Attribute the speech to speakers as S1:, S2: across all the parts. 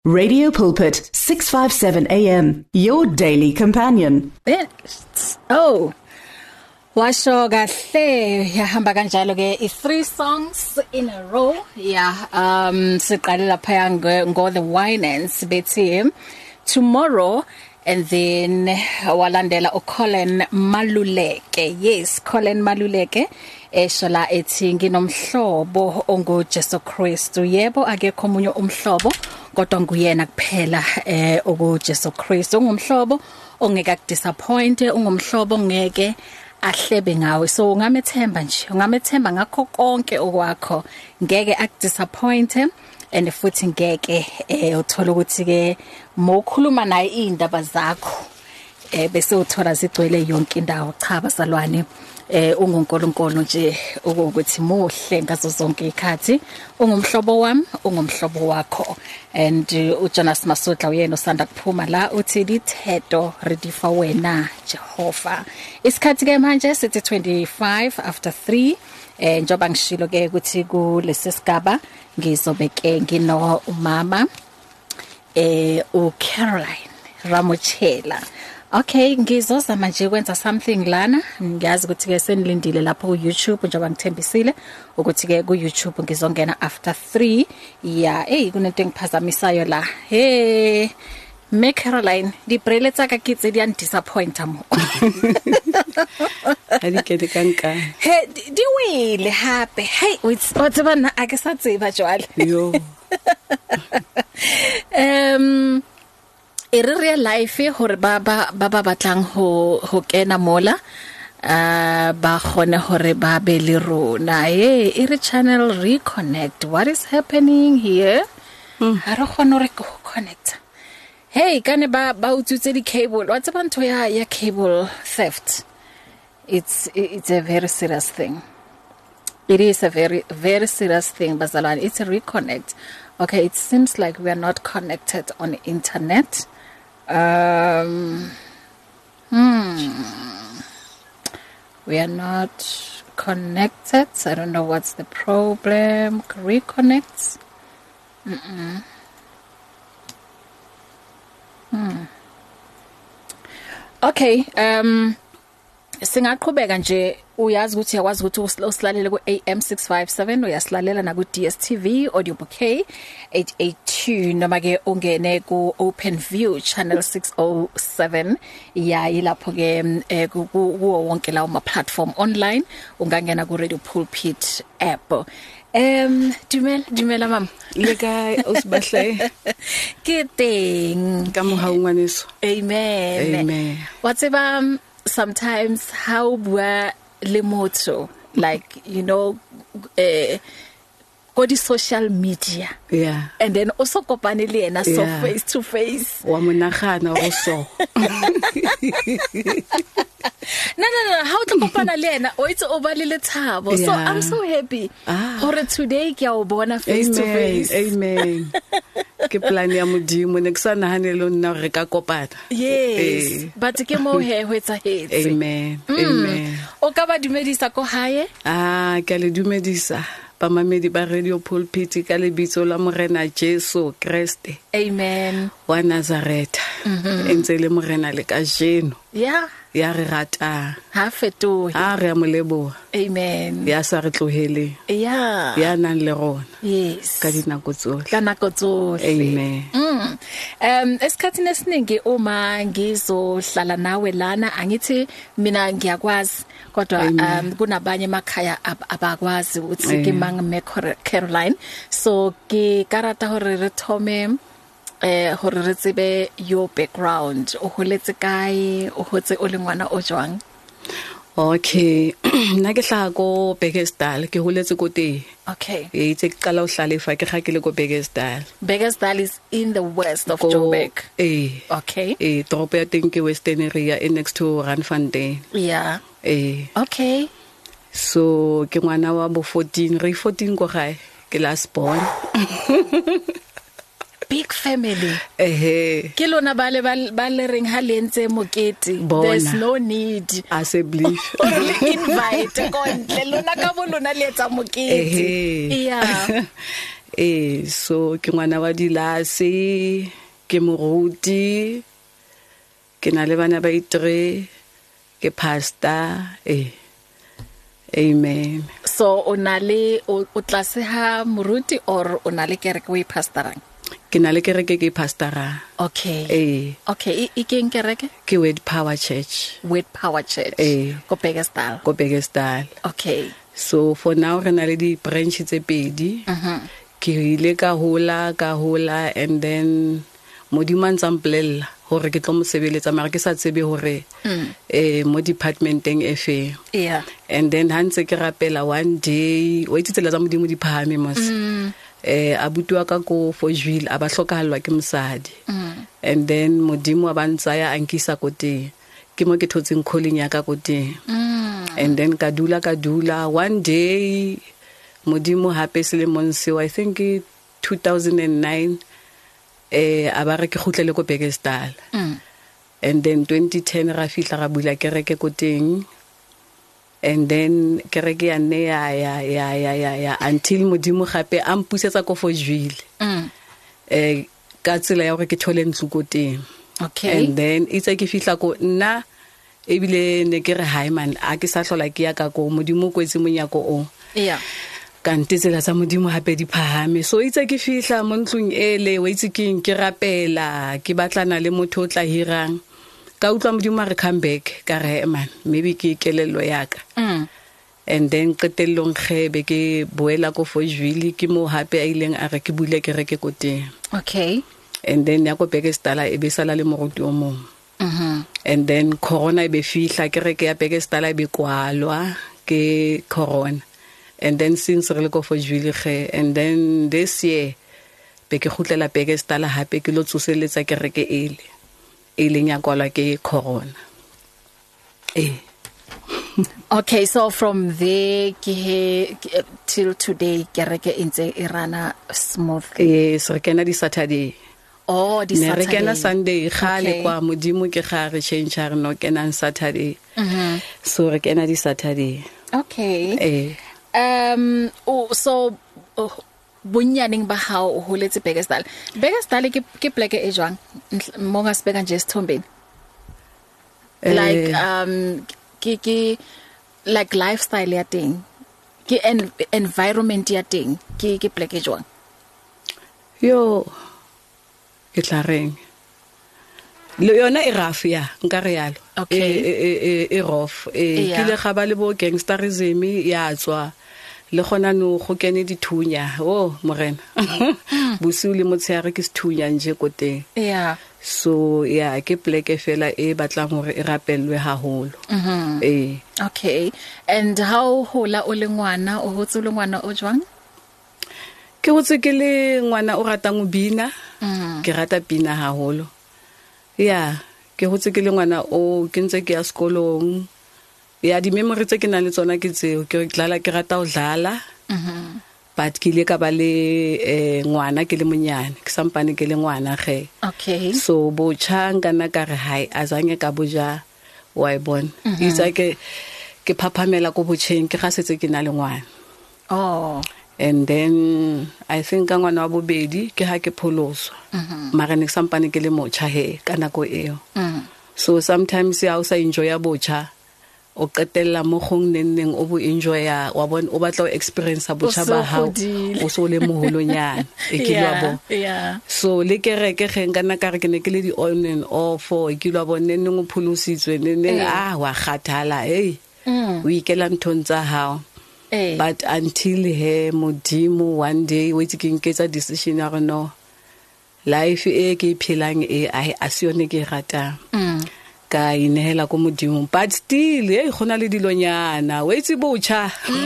S1: Radio Pulpit, 657 AM, your daily companion.
S2: Oh, washo kahle yahamba kanjalo ke 3 songs in a row. Yeah, siqale lapha ngo The Winans bethi Tomorrow, and then walandela uColin Maluleke. Yes, Colin Maluleke. Eshola ethi nginomhlobo onguJesu Kristu. Yebo akekho omunye umhlobo kodwa nguyena kuphela onguJesu Kristu. Ungumhlobo ongeke akudisappoint, ungumhlobo ongeke ahlebe ngawe. So ungamethemba nje, ungamethemba ngakho konke okwakho. Ngeke akudisappoint and futhi ngeke uthola ukuthi ke mokhuluma naye indaba zakho bese uthola zigcwele yonke indawo. Cha basalwane, ungunkulunkulu nje ukuthi muhle ngazo zonke ikhathi. Ungumhlobo wami, ungumhlobo wakho. And uJonas Masotla uyena osanda kuphuma la uthi lithetho ridifa wena Jehova. Isikhathi ke manje sithi 25 after 3. Njoba ngishilo ke ukuthi kulesisigaba ngizobe ke ngino umama uCaroline Ramochela. Okay, ngizoza manje kwenza something lana. Ngiyazi ukuthi ke senilindile lapho ku YouTube njoba ngithembisile ukuthi ke ku YouTube ngizongena after 3. Yeah, kunento engiphazamisayo la. Me Caroline, di brele tsa ka kitse di disappointa mo.
S3: Adikete kanka.
S2: Di wile happy. What's bana a ke sa tseba jwale.
S3: Yo.
S2: E re real life hore ba batlang ho kena mola ba khone hore ba be le rona e re channel reconnect. What is happening here? Ha re khone re go connect. Hey, kane ba utsutse di cable. What's about ya cable theft? It's a very serious thing. It is a very, very serious thing, Bazalwane. It's a reconnect. Okay, it seems like we are not connected on the internet. We are not connected. I don't know what's the problem. Reconnects. Okay, singaqhubeka nje. Uyazi ukuthi yakwazi ukuthi usilalele ku AM 657, uyasilalela na ku DSTV audio bouquet 882, noma ke ungene ku OpenView channel 607. Ya ilapho ke kuwo wonke lawo ma platform online. Ungangena ku Radio Pulpit app. Dumela mama.
S3: Le kae usbahle?
S2: Ke teng
S3: ka moha ngwaneso.
S2: Amen.
S3: Amen.
S2: What's about sometimes how bua le motho, like, you know, go the social media.
S3: Yeah.
S2: And then also kopane le ena so
S3: Yeah.
S2: face to face.
S3: Wa monagana go so.
S2: No, how to kopana le ena o itse o ba le lethabo. So
S3: Yeah.
S2: I'm so happy. Hore today ke a o bona face to face.
S3: Amen. Ke plan ya modimo ne kusana hanelo nna re ka kopana.
S2: Yes. But ke mo he ho etsa hetse.
S3: Amen. Amen.
S2: O ka ba dumedisa ko hae?
S3: Ke le dumedisa ba mamedi ba Radio Pulpit ka lebitso la morena Jesu Kriste.
S2: Amen.
S3: Wa Nazareth. Entse le morena le ka jeno.
S2: Yeah.
S3: Ya re rata.
S2: Ha fetohe.
S3: Re a molebo.
S2: Amen.
S3: Ya sa re tlohele.
S2: Yeah.
S3: Ya nang le rona.
S2: Yes.
S3: Ka dinako tsohle.
S2: Ka nako tsohle.
S3: Amen.
S2: Esikhathini esiningi uma ngizohlala nawe lana angithi mina ngiyakwazi kodwa kunabanye emakhaya abakwazi ukuthi ke mangame Caroline. So ke karata hore re thome hore re tsebe your background. O holetse kae? O hotse o le ngwana o jwang?
S3: Okay. Nna ke hla go Bekesdal, ke holetse ko te.
S2: Okay.
S3: Itse ke qala o hlalefa ke ga ke le go Bekesdal.
S2: Bekesdal is in the west of Joburg. Okay.
S3: Toropo ya teng ke Western area next to Randfontein.
S2: Yeah. Okay.
S3: So ke ngwana wa bo 14, re 14 go gae ke last born.
S2: Big family. Ke lona ba le reng ha lentse mokete. There's no need.
S3: Assembly.
S2: Invite kontle lona ka bo lona le etsa mokete. Yeah.
S3: So ke ngwana wa dilase, ke moruti, ke na le bana ba 3, ke pastor. Amen.
S2: So o tlase ha moruti or o na le kereke o pastorang?
S3: Ke na le kereke ke pastora.
S2: Okay. Okay, ke kereke?
S3: Ke Word Power Church.
S2: Word Power Church. Ko Beggesdal.
S3: Ko Beggesdal.
S2: Okay.
S3: So for now re na le di branch tse pedi. Ke ile ka hola and then modimo a ntsa mpolella hore ke tlo mo sebeletsa mara ke sa tsebe hore mo departmenteng e feng.
S2: Yeah.
S3: And then hantse ke rapela one day o itsitsela tsa modimo di phahame mos. Abuti wa ka ko Fojville aba hlokahalwa ke mosadi. And then modimo a bantsaya ankisa ko teng. Ke mo ke thotseng calling ya ka ko teng. And then kadula one day modimo hape selemong seo I think 2009 abare ke khutlele ko Beggesdal. And then 2010 ra fihla ra bula kereke ko teng. And then kereke ya ne ya until modimo gape a mpusetsa ko Fojville. Ka tsela ya hore ke thole ntlo ko teng.
S2: Okay.
S3: And then itse ke fihla ko nna ebile ne ke re hi man a ke sa hlola ke ya ka ko modimo ko etse monyako o.
S2: Yeah.
S3: Kante tsela tsa modimo hape di phahame. So itse ke fihla mo ntlong ele wa itse ke rapela ke batlana le motho o tla hirang. Ka utlwa modimo re come back ka re man maybe ke kelelo yaka. And then qetellong khebe ke boela ko Fojville ke mo hape a ileng a re ke bule kereke ko teng.
S2: Okay.
S3: And then ya ko Beggesdal e be sala le moruti o mong. And then corona e be fihla kereke ya Beggesdal e be kwalwa ke corona. And then since re le ko Fojville and then this year be ke khutlela Beggesdal hape ke lo tsoseletsa kereke ele nya kwalwa ke corona.
S2: Okay, so from there till today kereke intse irana smooth.
S3: Yes, re kena di Saturday.
S2: Oh, di Saturday.
S3: Ne re kena Sunday khale kwa modimo ke ga re change re no kena Saturday. So re kena di Saturday.
S2: Okay. So bunyaning ba hao o holetse Beggesdal. Beggesdal ke pleke e jwang mo ga speka nje Sithombeni. Like ke like lifestyle ya teng. Ke environment ya teng. Ke pleke e jwang.
S3: Yo ke tla reng le yona e rough ya nka re yalo.
S2: Okay.
S3: E rough ke le ga ba le bo gangsterism ya tswa le gona no go kene dithunya morena busiu le motshare ke sethunya nje ko teng.
S2: Yeah.
S3: So ke pleke fela e batlang hore e rapellwe haholo.
S2: Okay. And how hola o le ngwana o hotse le ngwana o jwang?
S3: Ke hotse ke le ngwana o ratang go bina. Ke rata pina haholo. Ke hotse ke le ngwana o ke ntse ke ya sekolong. Di memory tse ke na le tsona ke tseo ke dlala ke rata go dlala. But ke ile ka ba le ngwana ke le monyane ke sampane ke le ngwana ge.
S2: Okay.
S3: So bocha ngana ka re hai azange ka boja wa ibon. Itsa ke phaphamela ko botcheng ke ga setse ke na le ngwana.
S2: Oh.
S3: And then I think ka ngwana wa bobedi ke ha ke pholoswa. Mara ne sampane ke le mocha he ka nako eo. So sometimes ya o sa enjoy ya bocha o qetella mo gong nenneng o bo enjoy ya wa bona o batla o experience bocha ba hao o so le moholonyana e ke lwa bo. So le kereke ge ngana ka re ke ne ke le di on and off e ke lwa bo nenneng o pholositswe nenneng wa khathala o ikela nthontsha hao. But until modimo one day we taking a decision ya no life ke phelang a sione ke rata ka inehela ko modimo but still gona le dilonyana we itse bocha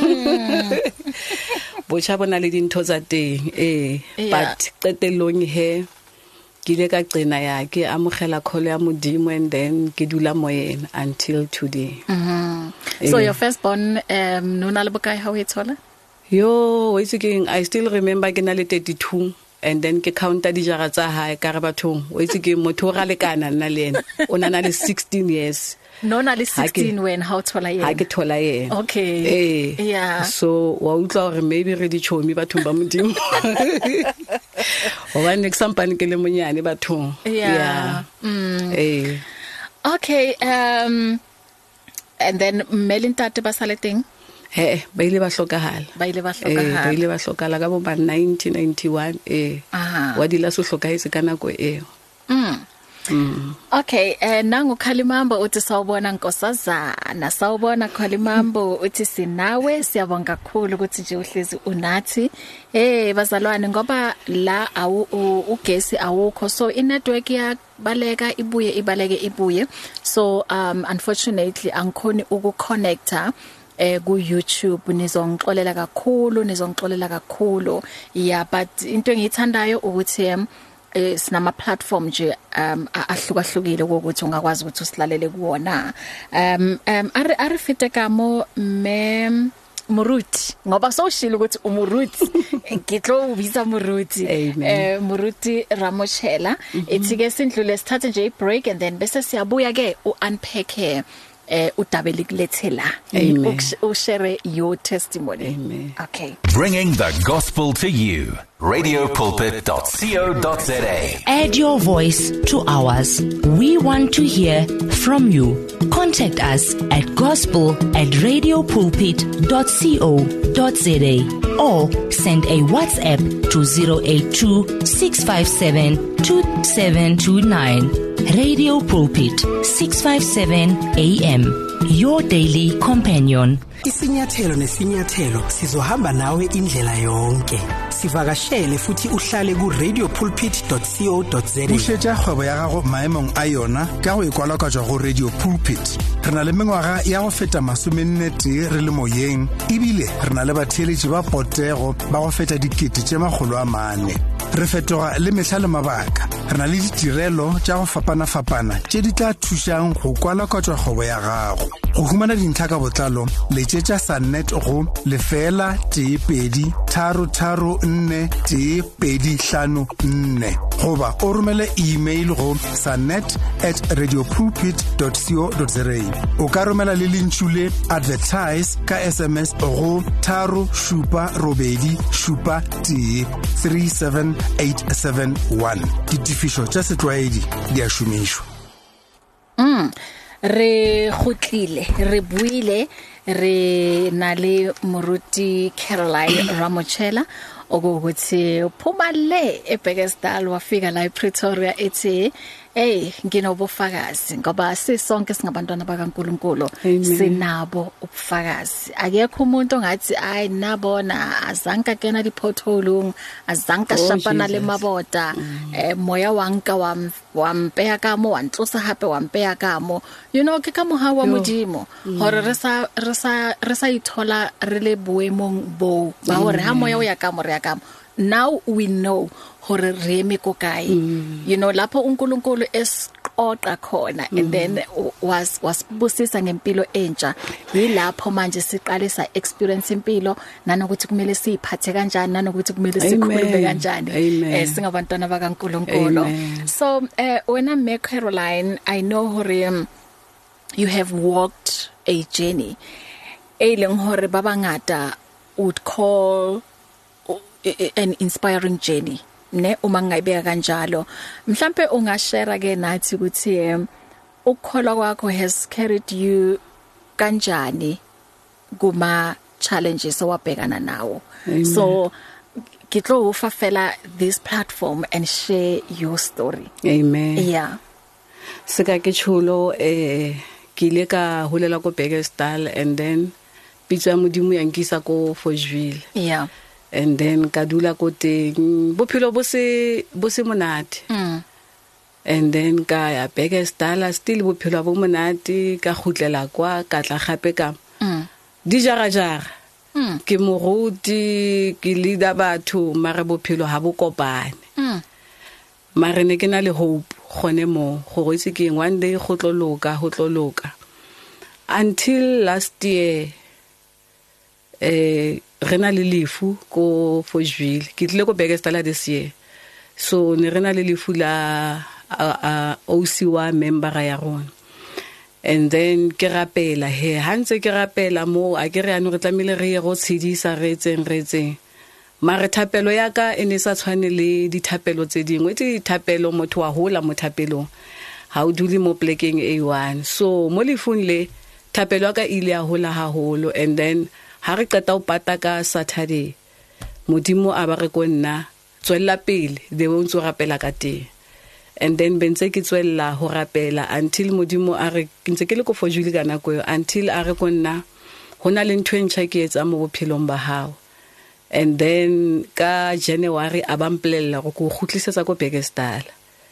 S3: bocha bona le dintho tsa teng but qetellong ke le ka qena ya ke amogela kholo ya modimo and then ke dula moyena until today.
S2: So your firstborn nona le bokae ha o e thola?
S3: Yo, I still remember ke na le 32 and then ke counter dijara tsa hae ka re bathong o itse ke motho ga lekana nna le ena o nana le 16 years
S2: no na le 16 when how thola yena
S3: ha ke thola yena
S2: okay yeah
S3: so wa utla gore maybe re di chomi bathong ba modimo o ba next sampane ke le monyane bathong
S2: yeah okay and then melintate ba saleteng
S3: ba ile ba hlokala ka bo 1991 wa dila so hlokahetse kana go eo
S2: okay nangu Khalimambo uthi sawubona nkosazana sawubona Khalimambo uthi sinawe siyabonga kakhulu ukuthi nje uhlezi unathi bazalwane ngoba la ugesi awukho so inetwork yabaleka ibuye so unfortunately angikhoni ukuconnecta ku YouTube nizongixolela kakhulu yeah but into engiyithandayo ukuthi sinama platform nje ahlukahlukile ukuthi ungakwazi ukuthi usilalele kuwona ari fite kamo Muruti ngoba soshilo ukuthi umuruti ngitlo ubiza Muruti Muruti Ramochela ithi ke sindlule sithathe nje break and then bese siyabuya ke unpack udabeli kulethela ushare your testimony.
S3: Amen.
S2: Okay.
S4: Bringing the gospel to you. radiopulpit.co.za.
S5: Add your voice to ours. We want to hear from you. Contact us at gospel@radiopulpit.co.za or send a WhatsApp to 082 657 2729. Radio Pulpit 657 AM, your daily companion.
S6: Isinyathelo nesinyathelo sizohamba nawe indlela yonke. Sivakashele futhi uhlale ku radiopulpit.co.za.
S7: Ushetja khwebo ya gago maemong a yona ka go ikwala ka go Radio Pulpit. Rena le mengwaga ya go feta 40 re le moyeng ebile rena le batheletši ba potego ba go feta 400 re fetoga le mehla le mabaka rena le ditirelo tša go fapana tše di tla thušang go kwala ka kgwebo ya gago go humana dintlha ka botlalo letšetša Sunnet go 032341254 goba o romele email go sunnet@radiopulpit.co.za o ka romela le lintšhule advertise ka SMS go 37871 ditifišo tša setlwaedi di a šomišwa
S2: re khutlile re buile re na le Muruti Caroline Ramochela okuthi uphuma le eBekesdal wafika la ePretoria ethi nginobufakazi ngoba sisonke singabantwana bakaNkuluNkulu sinabo ubufakazi akekho umuntu ongathi nabona azanka kena dipotholo azanka shapana le maboda moya wanka wampeya kamo wantlosa hape wampeya kamo you know ke kamo ha wa modimo hore re sa ithola re le boemong bo ba hore ha moya o ya kamo re ya kamo now we know hore re me ko kae you know lapho uNkulunkulu esiqoqa khona and then was busisa ngempilo entsha yilapho manje siqalisa experience impilo nanokuthi kumele siphathe kanjani nanokuthi kumele sikhulube kanjani singabantwana bakaNkulunkulu so wena me Caroline I know hore you have walked a journey eleng hore babangata would call an inspiring journey ne uma ngayibeka kanjalo mhlambe ungashare ke nathi ukuthi ukukholwa kwakho has carried you kanjani kuma challenges owabhekana nawo so kitlo ufafela this platform and share your story.
S3: Amen.
S2: Yeah.
S3: Seka ke chulo ke ile ka holela ko Bekesdal and then pitsa modimo ya nkisa ko Fourcheville.
S2: Yeah.
S3: And then kadula ko teng bophelo bo se monate and then ka ya Bekesdal still bophelo bo monate ka khutlela kwa ka tla gape ka di jara ke moruti ke leader batho mare bophelo ha bo kopane mare ne ke na le hope gone mo go itse ke one day go tloloka until last year rena le lefu ko Fourcheville ke tle go Bekesdal this year so ne rena le lefula OC member ya rona. And then ke rapela he hantse ke rapela mo a ke re ano re tlamile re go tshedisa re tseng mare thapelo ya ka ene sa tshwane le dithapelo tse dingwe tse dithapelo motho wa hola mo thapelong ha o dule mo plekeng A1 so mo lefung le thapelo ka ile ya hola haholo and then ha re qeta o pata ka Saturday modimo a ba re ko nna tswella pele de o ntse rapela ka teng. And then bentse ke tswella ho rapela until modimo a re ntse ke le ko fojule kana ko until a re ko nna hona le ntwe ntšha ke etsa mo bophelong ba hao. And then ka January abamplela go khutlisetsa ko Bekestal.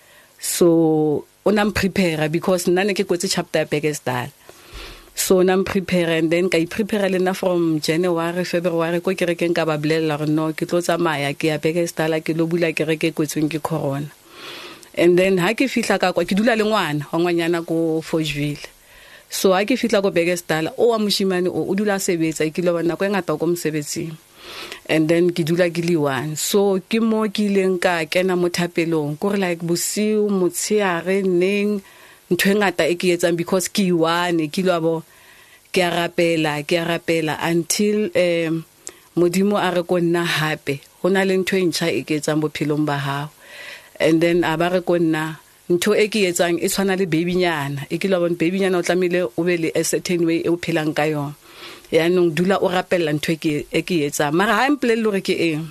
S3: So ona prepare because nna ne ke kwetse chapter ya Bekestal. So na prepare and then ka prepare lena from January February ko ke re ke nka ba blella re no ke tlo tsamaya ke ya Bekestal ke lo bula ke re ke kwetsweng ke corona. And then ha ke fihla ka kwa ke dula le ngwana wa ngwanyana ko Forgeville. So ha ke fihla ko Bekestal o wa moshimane o dula sebetsa ke lo bana ko ngata ko mosebetsing. And then ke dula ke le one. So ke mo ke ileng ka kena mo thapelong go re like bosiu motsheare neng ntwe ngata e ke etsang because ke one ke lo bo ke a rapela until modimo a re ko nna hape hona le ntwe ntšha e ke etsang bophelong ba hao. And then abare ko nna ntho e ke etsang e tshwana le baby nyana e ke lo bona baby nyana o tlamile o be le a certain way e o phelang ka yona ya nong dula o rapella ntho e ke etsa mara ha implela re ke eng.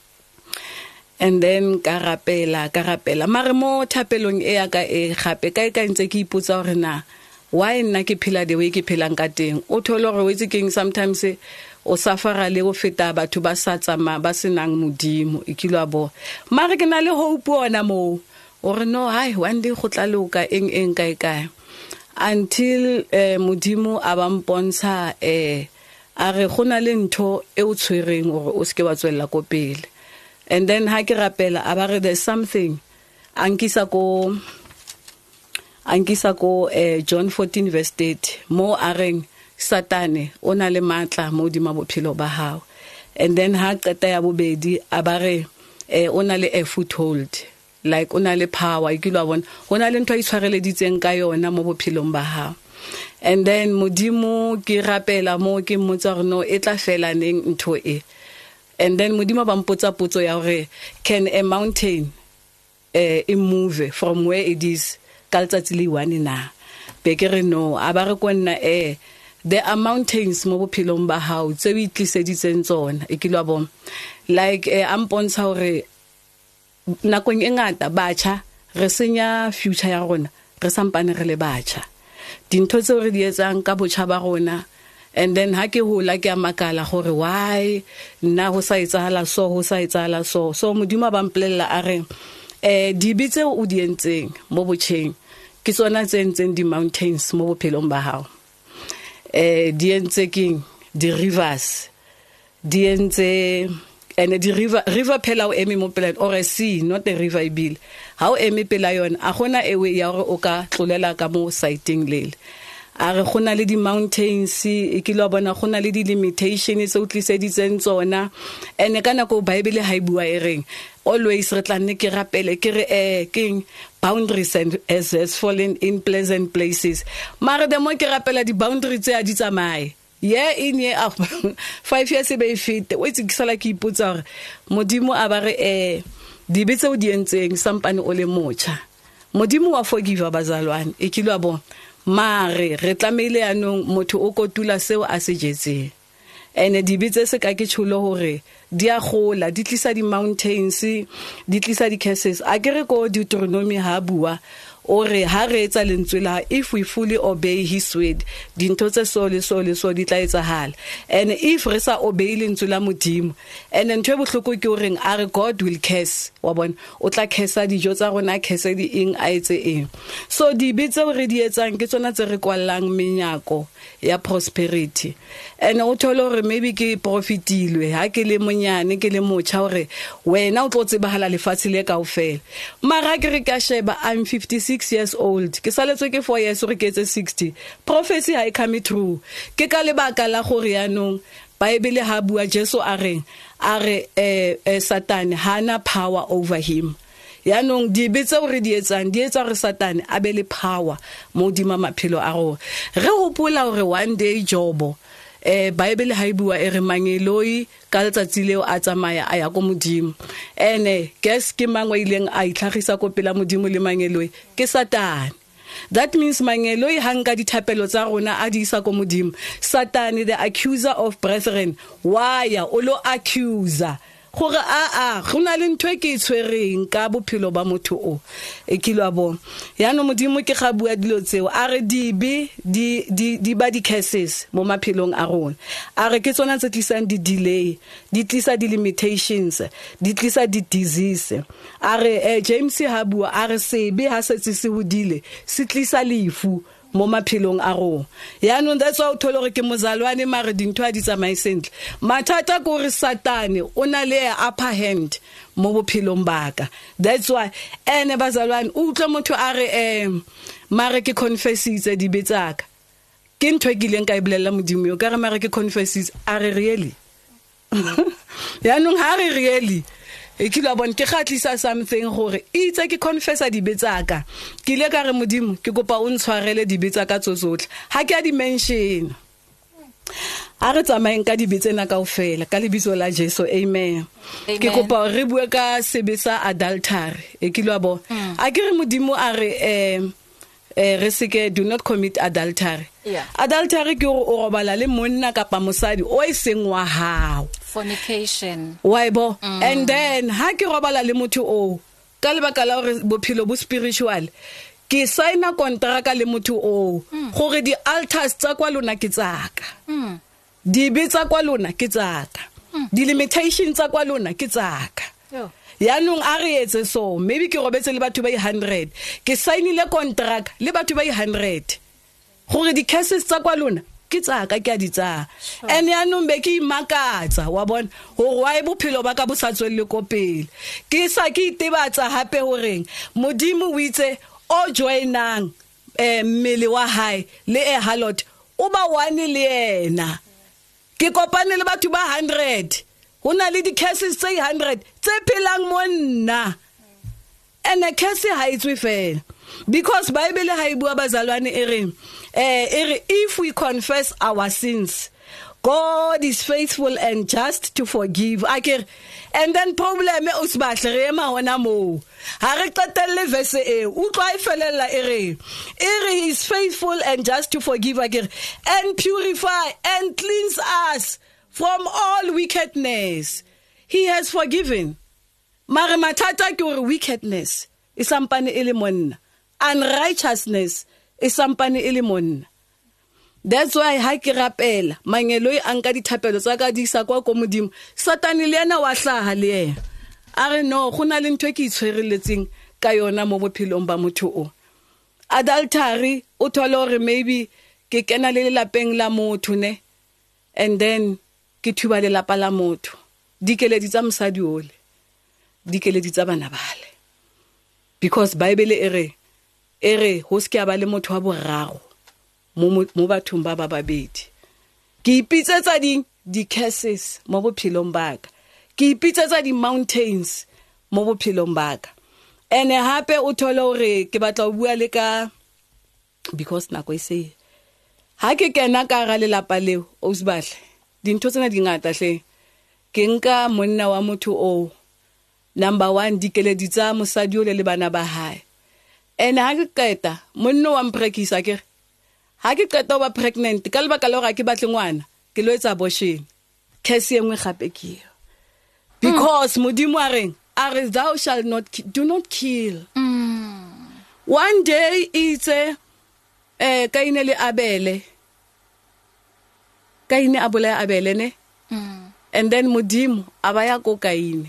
S3: And then ka rapela mara mo thapelong e ya ka e gape ka ntse ke ipotsa hore na why nna ke phela the way ke phelang ka teng o thole hore o itse keng sometimes o safara le go feta batho ba sa tsama ba senang modimo ikilwa bo mara ke na le hope ona mo or no hai one day go tla loka eng kae until modimo a ba mpontsha a re gona le ntho e o tshwereng gore o ske wa tswella ko pele. And then ha ke rapela a ba re there's something ankisa ko John 14 verse 8 mo a reng Satane ona le matla mo di mabophelo ba hao. And then ha qeta ya bobedi abare ona le a foothold like ona le power ikilwa bona ona le ntwa itshwareleditseng ka yona mo bophelong ba hao. And then modimo ke rapela mo ke mmotsa gore no e tla fela neng ntho e. And then modimo ba mpotsa potso ya gore can a mountain move from where it is ka letsatsi le one na be ke re no abare ko nna there are mountains mo bophelong ba hao tse o itliseditseng tsona e kilwa bom like ampontsha hore nakong e ngata batjha re senya future ya rona re sampane re le batjha dintho tse re di etsang ka botjha ba rona. And then ha ke hola ke amakala gore why nna ho sa etsala so modimo ba mplela a re di bitse o di entseng mo botjheng ke tsona tsentseng di mountains mo bophelong ba hao. Di entse king di rivers di entse and the river phela o eme mo pela or a sea not a river ibil ha o eme pela yona a gona ewe ya gore o ka tlolela ka mo sighting lele a re gona le di mountains e ke lo bona gona le di limitations tse o tliseditseng tsona ene kana go bible ha ibua e reng always re tla nne ke rapele ke re king boundaries and as fallen in pleasant places mara the mo ke rapela di boundaries tse a di tsamaye in ye 5 years e be fit o itse ke sala ke ipotsa gore modimo a ba re di bitse o di entseng sampane o le mocha modimo wa forgive bazalwane e kilwa bona mare re tlamile anong motho o kotula seo a se jetseng ene di bitse se ka ke tshulo hore di a gola di tlisa di mountains di tlisa di curses a kere ko Deuteronomy ha bua ore ha re etsa lentswe la if we fully obey his word dintho tse so di tla etsahala and if re sa obey lentswe la modimo and ntwe bohloko ke oreng are God will curse wa bona o tla curse dijo tsa rona curse di eng a etse eng so di bitse re di etsang ke tsona tse re kwallang menyako ya prosperity and o tholo re maybe ke profitilwe ha ke le monyane ke le mocha hore wena o tlo tsebahala lefatshe le kaofela mara ke re ka sheba I'm 56 years old ke saletswe ke 4 years re ke etse 60 prophecy ha e come true ke ka lebaka la gore yanong Bible ha bua Jesu are Satan hana power over him ya nong di betsa re di etsa re Satan a be le power mo di maphelo a go re hopola hore one day Jobo Bible ha ibua e re mangeloi ka letsatsi leo a tsamaya a ya go modimo ene guess ke mangwe ileng a itlhagisa go pela modimo le mangeloi ke Satan. That means mangeloi hanga dithapelo tsa rona a di isa go modimo. Satan, the accuser of brethren, why o lo accuser gore gona le ntwe ke itshwereng ka bophelo ba motho o e kilwa bo ya no modimo ke ga bua dilo tseo a re di ba di cases mo maphelong a rona a re ke tsona tse tlisang di delay di tlisa di limitations di tlisa di disease a re James ha bua a re sebe ha se se hodile se tlisa lefu mo maphelong a rona ya no that's why o tholore ke mozalwane mare dintho a di tsamae sentle mathata go re Satane o na le upper hand mo bophelong baka that's why ene bazalwane o tlo motho a re mare ke confessitse di betsaka ke ntwe ke leng ka ibolela modimo yo ka re mare ke confessitse a re really ya no ha re really e kila bon ke khatlisa something gore itse ke confessa di betsaka ke le ka re modimo ke kopa o ntshwarele di betsaka tsotsotle ha ke a di mention a re tsamaeng ka di betsena kaofela ka lebitso la Jesu amen ke kopa re bue ka sebesa adultery e kila bo a ke re modimo a re re seke do not commit adultery adultery ke o robala le monna kapa mosadi o iseng wa hao
S2: fornication
S3: why bo and then ha ke robala le motho o ka lebaka la gore bophelo bo spiritual ke signa contract le motho o gore di altars tsa kwa lona ke tsaka di betsa kwa lona ke tsaka di limitations tsa kwa lona ke tsaka ya nong a re etse so maybe ke robetse le batho ba 100 ke signile contract le batho ba 100 gore di cases tsa kwa lona ke tsaka ke a di tsa and ya nong be ke imakatsa wa bona go wa bophelo ba ka bo sa tswelle ko pele ke sa ke itebatsa hape horeng modimo o itse o joinang mmele wa hae le halot o ba one le yena ke kopane le batho ba 100 hona le di cases tse 100 tse phelang monna and a case ha itswe fela because Bible ha ibua bazalwane ere if we confess our sins God is faithful and just to forgive and then problem o sbahle re ema hona mo ha re qetelle verse e o tlo a felela ere he is faithful and just to forgive and purify and cleanse us from all wickedness. He has forgiven. Mare matata ke gore wickedness is sampane ele monna. Unrighteousness is sampane ele monna. That's why ha ke rapela mangeloi anka dithapelo tsa ka di sa kwa go modimo. Satane le yena wa hlaha le yena. Are no gona le ntwe ke itshwereletseng ka yona mo bophelong ba motho o. Adultery o thola gore maybe ke kena le lapeng la motho ne and then ke thuba le lapa la motho dikeledi tsa mosadi ole dikeledi tsa bana bale because Bible ere ho se ke ba le motho wa boraro mo bathong ba babedi ke ipitsetsa di cases mo bophelong baka ke ipitsetsa di mountains mo bophelong baka ene hape o thola hore ke batla o bua le ka because nako e se ha ke kena ka ga le lapa leo o sbahle dintho tsena di ngata hle ke nka monna wa motho o number 1 dikeledi tsa mosadi o le bana ba hae ene ha ke qeta monna wa mprekisa ke ha ke qeta ba pregnant ka lebaka la gore ke batle ngwana ke lo etsa abortion case engwe gape ke because modimo a reng are thou shall not do not kill one day itse kaine le abele kaine abola abele ne and then modimo abaya kokaine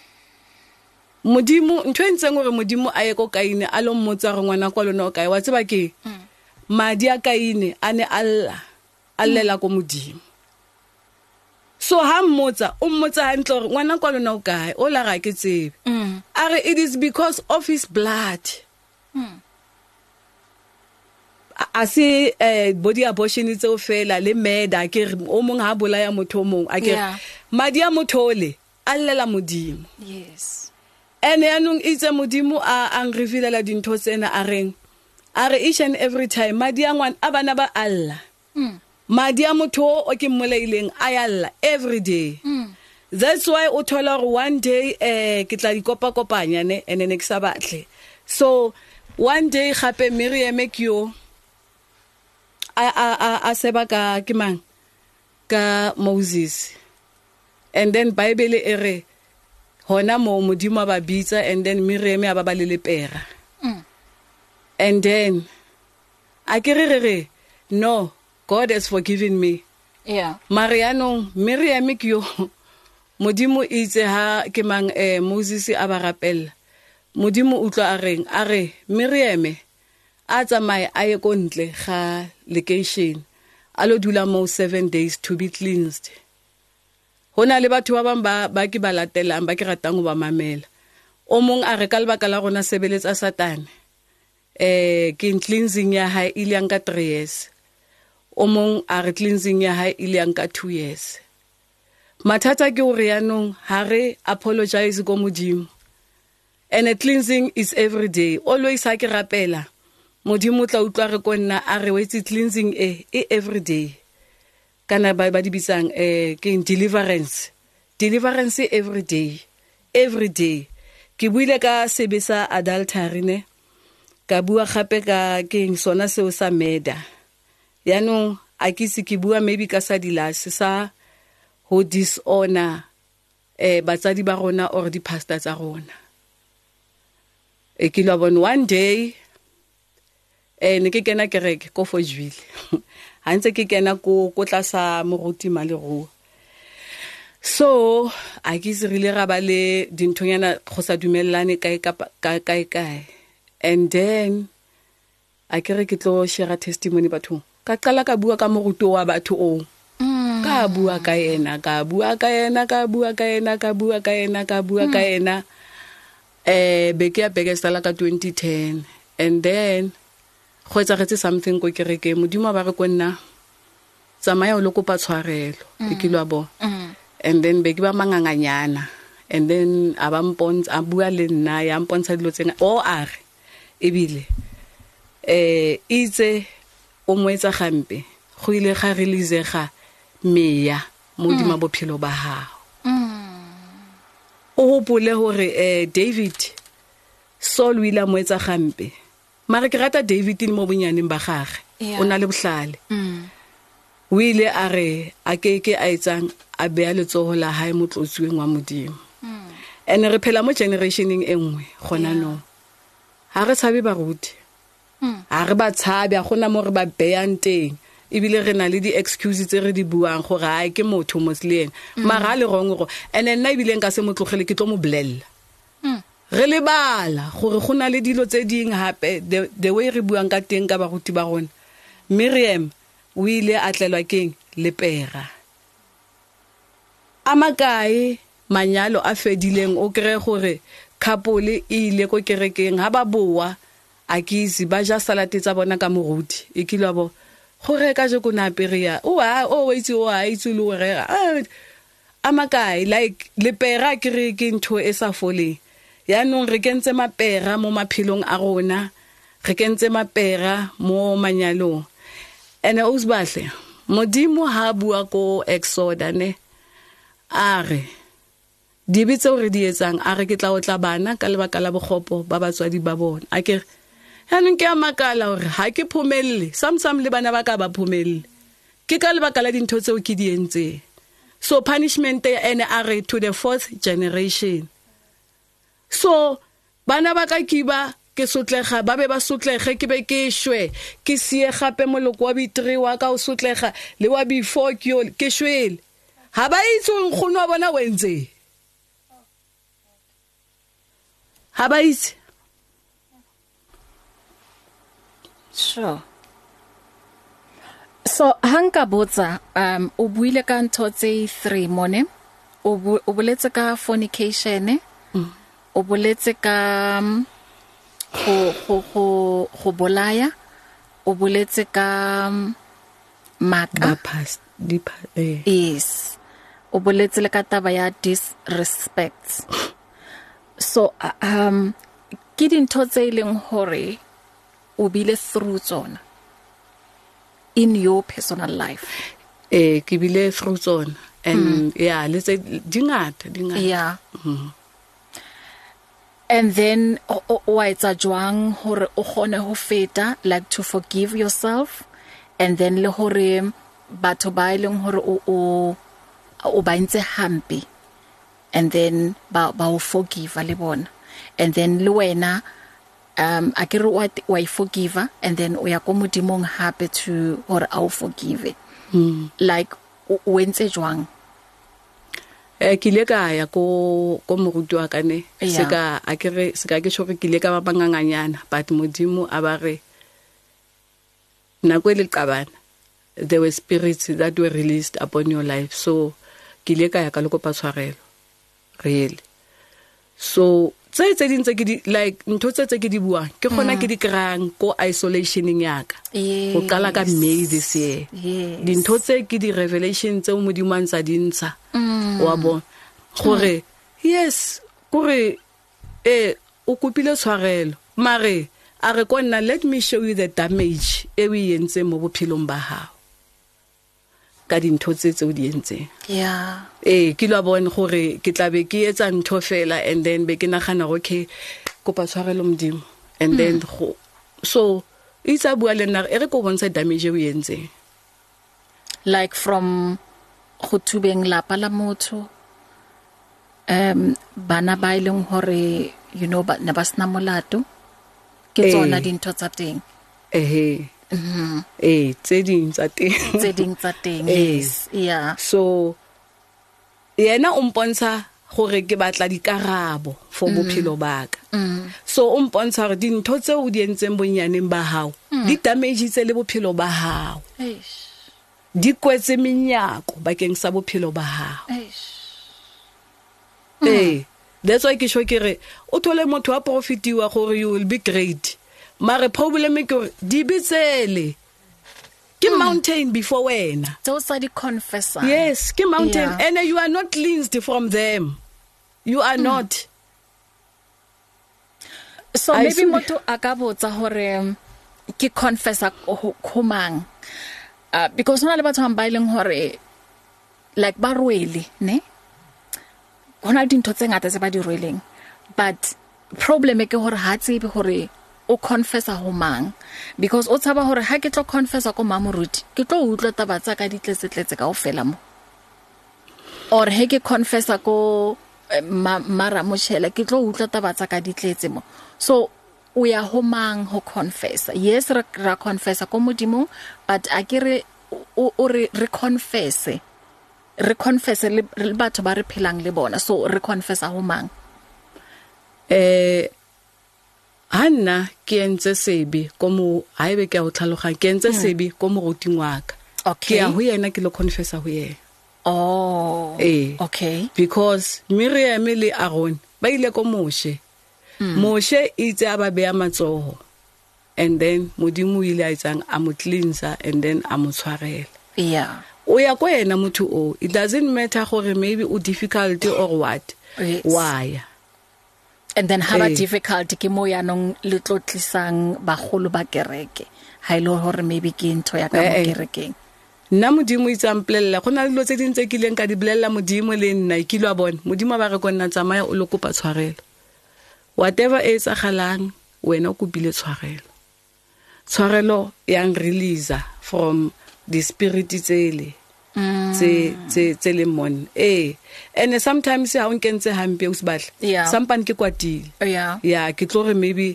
S3: modimo ntwentseng gore modimo a ye kokaine a lo mmotsa re ngwana kwa lona o kae wa tseba ke madi a kaine ane allela ko modimo so ha mmotsa o mmotsa hantle gore ngwana kwa lona o kae o la ga ke tsebe are it is because of his blood asi body abortion itse o fela le murder ke o mong ha bolaya motho o mong madi a mothole allela modimo
S2: yes
S3: ene yanong itse modimo a revealela dintho tsena a reng are each and every time madi a ngwana a bana ba alla madi a motho o ke mmolaileng a yalla every day that's why o thola gore one day ke tla dikopa kopanya ne ene ne ke sa batle so one day gape Miriam kyo a seba ka ke mang ka Moses and then Bible ere hona mo modimo ba bitsa and then Miriam a ba ba le pera and then akere no God has forgiven me Mariano Miriam kyo modimo itse ha ke mang Moses a ba rapella modimo utlo a re Miriam a tsamaye a ye ko ntle ga location a lo dula mo 7 days to be cleansed hona le batho ba bang ba ke ba latelang ba ke ratang go ba mamela o mong a re ka lebaka la rona sebeletsa Satan ke cleansing ya ha ile yang ka 3 years o mong a re cleansing ya ha ile yang ka 2 years mathata ke o re yanong ha re apologize go modimo and a cleansing is every day always ha ke rapela modimo tla utlwa re ko nna a re wetse cleansing every day kana ba di bitsang ke deliverance every day ke buile ka sebe sa adultery ne ka bua gape ka keng sona seo sa murder yanong a ke se ke bua maybe ka sa dilase sa ho dishonor batsadi ba rona or di pastor tsa rona ke lo bona one day ne ke kena kereke ko Fojville ha ntse ke kena ko tlasa moruti Malero so a ke se rile ga ba le dinthonyana go sa dumellane kae and then a kere ke tlo share testimony batho ka qala ka bua ka moruti wa batho o ka bua ka yena beke ya begestala ka 2010 and then go etsagetse something ko kereke modimo ba re ko nna tsamaya o le kopa tshwarelo ke lo bo and then be ke ba manganganyana and then abamponts a bua le nna ya mpontsha dilo tsena o are ebile itse o moetsa gampe go ile ga releasega meya modimo bophelo ba hao o bole hore David Saul wila moetsa gampe mara ke rata David mo bonyaneng ba gage o na le bohlale wile a re a keke a etsang a bea letsogo la hae motlotsiweng wa modimo ene re phela mo generationeng engwe gona no ha re tshabe baruti ha re ba tshabe a gona mo re ba beang teng ebile re na le di excuses tse re di buang gore ha ke motho moslien mara le rong go ene nna ebile nka se motlogele ke tlo mo blella re le bala gore gona le dilo tse ding hape the way re buang ka teng ka baruti ba rona Miriam o ile a tlelwa keng lepera amakai manyalo a fedileng o kre gore couple ile ko kerekeng ha ba boa a kizi ba ja salate tsa bona ka moruti e kilwa bo gore ka je ko na peria o wetse o a itsulu re amakai like lepera ke re ke ntho e sa foleng ya nong re kentse mapera mo maphilong a rona re kentse mapera mo manyalong ene o sbahle modimo ha bua ko Exodus ne are dibitse re di etsang are ke tla o tla bana ka lebaka la bogopo ba batswadi ba bona a ke hanong ke a makala hore ha ke phomelle samsam le bana ba ka ba phomelle ke ka lebaka la dintho tseo ke di entse so punishment ene are to the 4th generation so bana ba ka kiba ke sotlega ba be ba sotlege ke be ke shwe ke sie gape moloko wa bi3 wa ka o sotlega le wa bi4 ke shwele ha ba itse nkgono wa bona wentse ha ba itse
S2: sure so hanka botsa o buile ka ntho tse 3 mone o boletse ka fornication o boletse ka go bolaya o boletse ka maka
S3: past
S2: yes o boletse le ka taba ya disrespect So ke dintho tse ileng hore o bile through tsona in your personal life.
S3: Ke bile through tsona and yeah let's say dingata.
S2: Yeah. And then wa etsa jwang hore o khone ho feta, like to forgive yourself, and then le hore batho ba ileng hore o ba ntse hampe, and then ba o forgive le bona, and then le wena akere wa forgive, and then o ya ko modimong hape to hore a o forgive. Like o ntse jwang?
S3: Ke ile ka ya ko moruti wa ka ne seka akere seka ke shore ke ile ka ba banganganyana, but modimo a ba re nako le qabana, there were spirits that were released upon your life. So ke ile ka ya ka le kopa tshwarelo really. So tse ding tse ke di like ntho tse ke di buang ke khona ke di krang ko isolationing yaka go qala ka May this year. Dintho tse ke di revelation tse modimo a ntsa dintsha wa bona gore yes gore o kopile tshwarelo mare a re konna, let me show you the damage e we entse mo bophelong ba hao ka dintho tse o di entseng.
S2: Yeah.
S3: Ke lo bona gore ke tlabe ke etsa ntho fela, and then be ke nagana okay kopa tshwarelo modimo, and then so itsa bua le nna e re go bontsha damage e we entseng,
S2: like from go tubeng lapa la motho, bana ba ileng hore you know ba na basna molato ke tsona dintho tsa teng. Tse ding tsa teng. Yes. Yeah.
S3: So yena o mpontsha gore ke batla dikarabo for bophelo baka. So o mpontsha gore dintho tse o di entseng bonyaneng ba hao di damage tse le bophelo ba hao, di kwetse menyako bakeng sa bophelo ba hao. That's why ke shokere o thole motho wa profitiwa gore you will be great, mare problem ke gore di bitsele ke mountain before wena.
S2: Those are the confessor.
S3: Yes, ke mountain, and you are not cleansed from them. You are not.
S2: So maybe motho akabotsa hore ke confessor khomang, because hona le batho ba ileng hore like ba rwele ne hona dintho tse ngata tse ba di rweleng, but problem ke hore ha tsebe hore o confessa ho mang, because o tsaba hore ha ke tlo confessa ko mamoruti ke tlo utlwa taba tsa ka ditletse ka ofela mo, or he ke confessa ko mara mochela ke tlo utlwa taba tsa ka ditletse mo. So o ya ho mang ho confessa? Yes, ra confessa ko modimo, but akere o re confesse le batho ba re phelang le bona, so re confessa ho mang?
S3: Anna ke entse sebe komo haebe ke a o tlhaloga ke entse sebe komo ruting wa ka.
S2: Okay.
S3: Ke a ho yena ke lo confessa ho yena.
S2: Okay.
S3: Because Miriam le Aaron ba ile ko Moshe. Moshe itse aba beya matsoho, and then modimo ile a itsang a mo cleanser, and then a mo tshwarela.
S2: Yeah.
S3: O ya ko yena motho o, it doesn't matter gore maybe o difficult or what.
S2: Yes.
S3: Why?
S2: And then how difficult ke mo ya nong le tlotlisang bagolo ba kereke ha ile hore maybe ke ntho ya ka mo kerekeng.
S3: Nna modimo itsamplella gona le lo tse dintse ke leng ka di bolella modimo le nna ke lo bona modimo ba re konna tsamaya o lo kopa tshwarelo, whatever is agalang wena o kopile tshwarelo yang release from the spirit tsele tse le mon and sometimes ha o nkentse hampe o sebatla sampan ke kwatile ke tlore maybe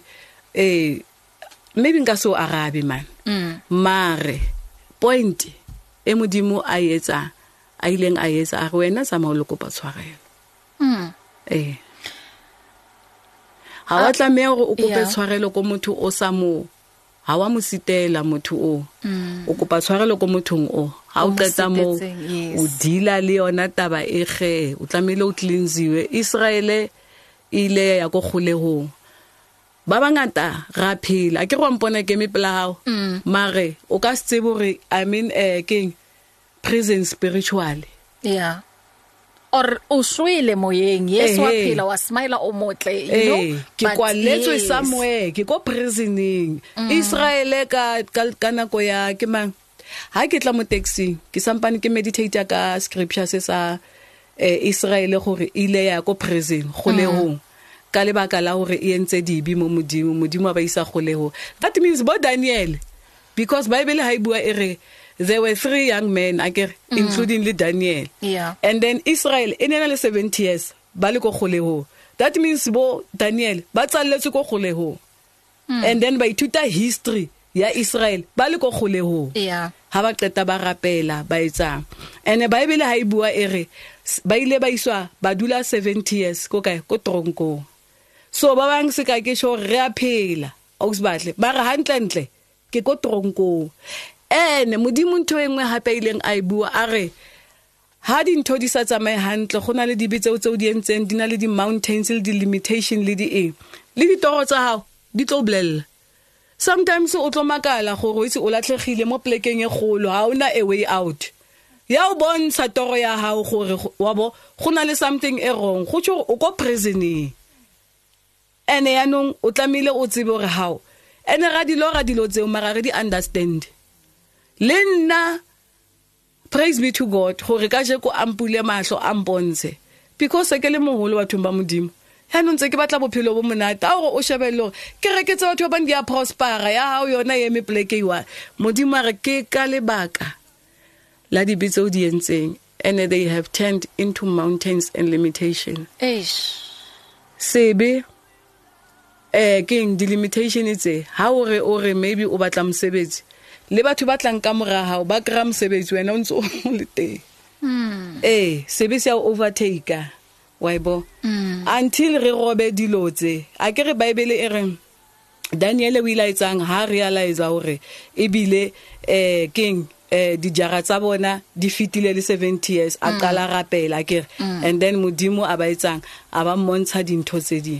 S3: nka so arabe man mare point e modimo a etsa a ileng a etsa a re wena sama o le kopa tshwarelo ha wa tlameha gore o kope tshwarelo ko motho o sa mo ha wa mo sitela motho o kopa tshwarelo ko mothong o ha o qeta mo o dila le yona taba e ge o tlamele o cleansiwe. Israel ile ya go kgolehong ba bangata ga phela ke go mpona ke me plao mare o ka se tsebo re I mean king prison spiritually
S2: or ushwile moyeng yes waphila wasmile o motle you know
S3: ke kwaletswe somewhere ke go prisoning Israel ka nako ya ke mang ha ke tla mo taxi ke sampane ke meditate ka scripture se sa Israel gore ile ya go prison go lehong ka lebaka la hore e entse dibi mo modimo ba isa go leho that means bo Daniel because Bible ha ibua ere there were 3 young men including Daniel and then Israel enena le 70 years ba le go leho that means bo Daniel ba tsalletse go leho and then ba ithuta history ya Israel ba le go leho ha ba qeta ba rapela ba etsa and Bible ha ibua ere ba ile ba iswa ba dula 70 years go tronko so ba bang se ka ke sho re a phela o sbatle ba re hantle ke go tronko ene modimo ntho engwe hape ileng a ibua a re ha di ntho di sa tsamaye hantle gona le dibetseo tseo di entseng di na le di mountains le di limitation le di toro tsa hao di tlo blella sometimes o tlo makala gore o itse o latlhegile mo plekeng e golo ha ona a way out ya o bontsha toro ya hao gore wa bo gona le something e wrong go tšo o go prisoning ene yanong o tlamile o tsebe gore how ene ga dilo tseo mara re di understand lenna praise be to God gore ka je ko ampule mahlo amponse because ke le moholo wa thumba modimo yanong tse ke batla bophelo bo monata gore o shebello ke reketse batho ba ndia prosper ya hao yona ye me pleke wa modimo re ke ka lebaka la dibitso di entseng and they have turned into mountains and limitation sebe king the limitation itse ha o re maybe o batla mosebetsi le batho ba tlang ka mora hao ba kra mosebetsi wena o ntse o le teng sebe se overtake waibo until re robe dilotse a ke re Bible e re Daniel o ile itsang ha realize hore e bile king di jara tsa bona di fitile le 70 years a qala rapela ke and then modimo a ba itsang a ba montsha dintho tse di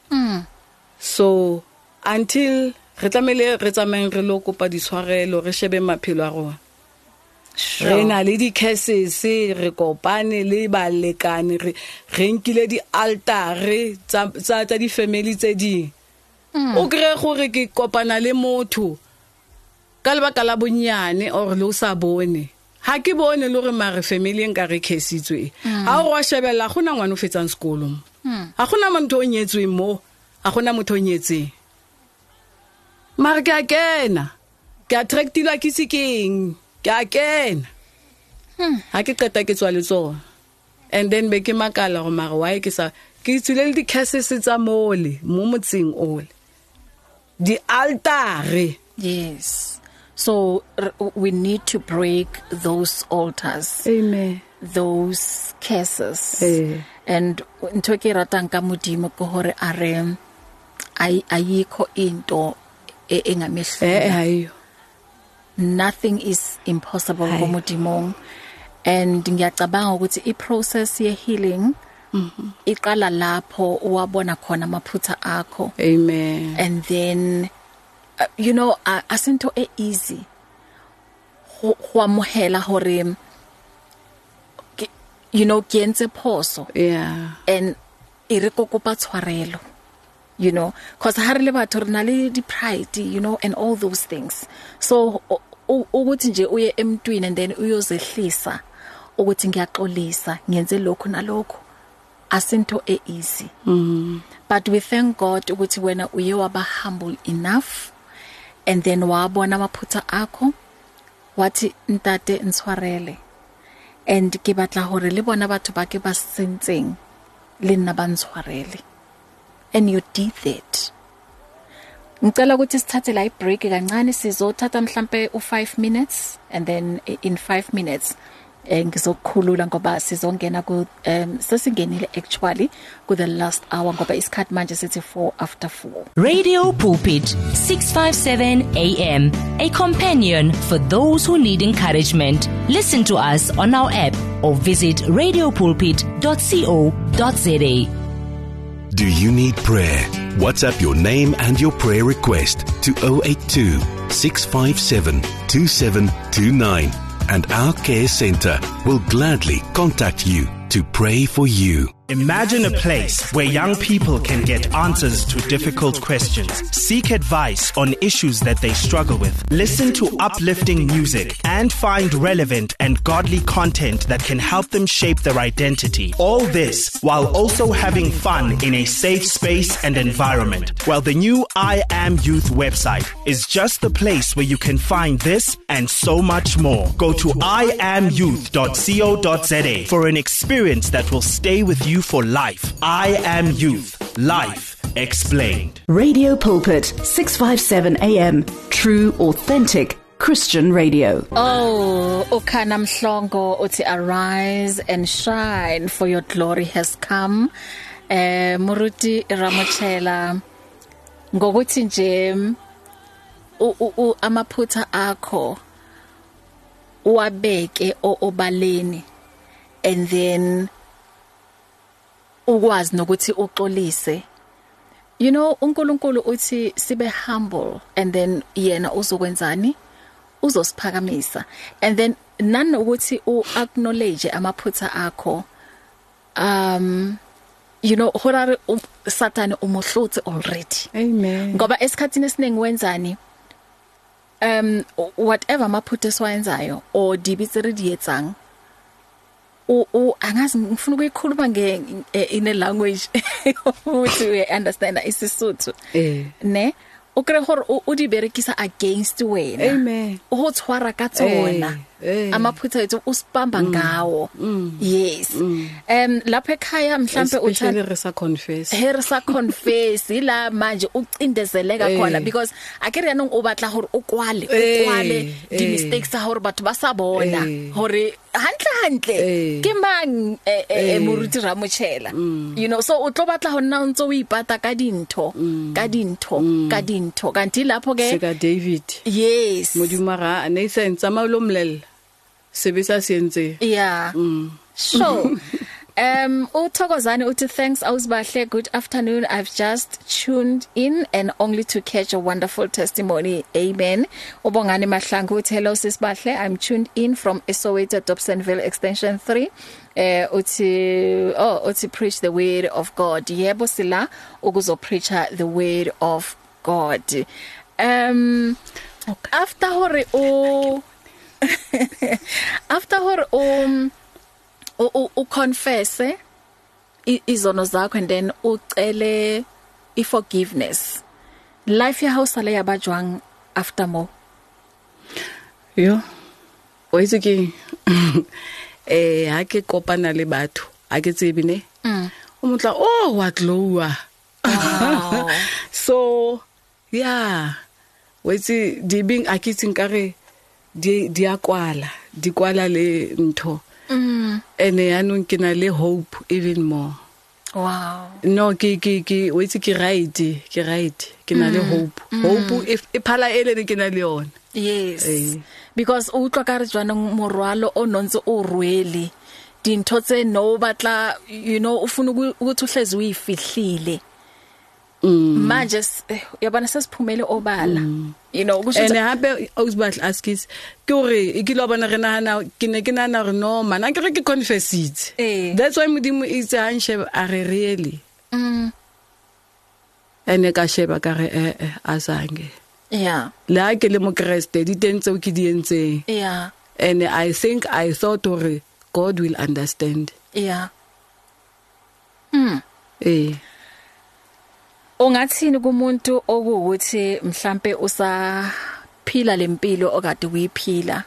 S3: so until re tlamele re tsameng re lo kopa ditshwarelo re shebe maphelo a rona re na le di cases re kopane le balekane re nkile di altare tsa di family tse di o kre gore ke kopana le motho ka lebaka la bonyane or lo sa bone ha ke bone le gore mare family nka re khesitswe a go shebela gona ngwana o fetsang sekolo a gona motho o nyetswe mo a gona motho o nyetse mara ke a kena ke attractilwa ke sekeng ke a kena ha ke qeta ke tswa le tsona and then be ke makala go mara why ke sa ke tsile di cases tsa mole mo motseng ole di altare
S2: yes so we need to break those altars
S3: amen
S2: those cases and into ke ratang ka modimo ko hore a re ayikho into engamehlela
S3: hayo
S2: nothing is impossible ngomodimong and ngiyacabanga ukuthi I process ye healing iqala lapho uwabona khona amaphutha akho
S3: amen
S2: and then you know asinto easy ho amohela hore you know ke entse phoso and ire kokopa tshwarelo you know cause ha re le batho re na le di pride you know and all those things so ukuthi nje uye emntwini and then uyozehlisa ukuthi ngiyaxolisa ngiyenze lokho nalokho asinto easy but we thank God ukuthi wena uye waba humble enough and then wabona amaphutha akho wathi ntate ntshwarele and ke batla hore le bona batho ba ke ba sentseng le nna ba ntshwarele and you did that. Ngicela ukuthi sithathe la break kancane sizothatha mhlambe u5 minutes and then in 5 minutes ngizokukhulula ngoba sizongena ku sesingenile actually ku the last hour ngoba isikhathi manje sithi 4:04.
S5: Radio Pulpit 657 AM, a companion for those who need encouragement. Listen to us on our app or visit radiopulpit.co.za.
S8: Do you need prayer? WhatsApp your name and your prayer request to 082 657 2729 and our care center will gladly contact you. to pray for you.
S9: Imagine a place where young people can get answers to difficult questions, seek advice on issues that they struggle with, listen to uplifting music, and find relevant and godly content that can help them shape their identity. All this while also having fun in a safe space and environment. Well, the new I Am Youth website is just the place where you can find this and so much more. Go to iamyouth.co.za for an experience that will stay with you for life. I Am Youth. Life explained.
S1: Radio Pulpit, 657 AM. True, authentic Christian radio.
S2: Oh, Ukana Mhlongo uthi arise and shine, for your glory has come. Muruti Ramochela ngokuthi nje amaphutha akho uwabeke obaleni, and then ukwazi nokuthi uxolise. You know, uNkulunkulu uthi sibe humble, and then yena uzokwenzani? Uzosiphakamisa. And then nanokuthi uacknowledge amaphutha akho. You know, horare Satan umuhluthe already.
S3: Amen.
S2: Ngoba esikhathini esiningi wenzani? Whatever amaphutha esiwenzayo or dibitsiri dietsang, angazi ngifuna ukuyikhuluma in a language ukuthi we understand isisuthu ne ukre hore o di berekisa against wena.
S3: Amen.
S2: O tshwara ka tsona amaphutha ethu usipamba ngawo. Yes. Lapha ekhaya mhlambe
S3: uthanda
S2: resa confess ila manje ucindezeleka khona, because akere yanong o batla hore o kwale di mistakes tsa hore batho ba sa bona hore hantle ke mang Muruti Ramochela. You know, so o tlo batla ho nna ntse o ipata ka dintho kanti lapho ke
S3: sika David.
S2: Yes.
S3: Modumara ne senza malomlel sebisa siyenze.
S2: Yeah. So Uthokozane uthi thanks Ausbahle, good afternoon. I've just tuned in and only to catch a wonderful testimony. Amen. Ubongani Mahlangu uthi hello Sisbahle, I'm tuned in from Soweto Dobsonville extension 3. Uthi preach the word of God. Yebo sila ukuzo preacher the word of God. After hore u confess izono zakho, and then ucele forgiveness. Life ya hausale ya bajwang after mo.
S3: Yo. Oitsiki ha ke kopana le batho a ke tsebe ne. O motla wa glowa. So yeah, wetsi di being akitsing kare di akwala le ntho. Ene yanong ke na le hope even more.
S2: Wow.
S3: No ke wetsi ke right ke na le hope. Hope if iphala ele ke na le yona.
S2: Yes. Because o tlwa ka re jwanong morwalo o nontse o rwele dintho tse no batla, you know, ufuna ukuthi uhlezi uyifihlile. Manje yabana sesiphumele obala. You know, kusho
S3: ene hape Ausbahle askis ke hore ikilo bona re nahana ke ne ke nana re no mana ke re ke confess it. That's why modimo is hanshebe are really. Ene ka sheba ka re azange.
S2: Yeah.
S3: La ke le mo Kriste di tentse o ke di entse.
S2: Yeah.
S3: And I thought or God will understand.
S2: Yeah. Ongathini kumuntu okuwuthi mhlambe usaphila lempilo okade uyiphila,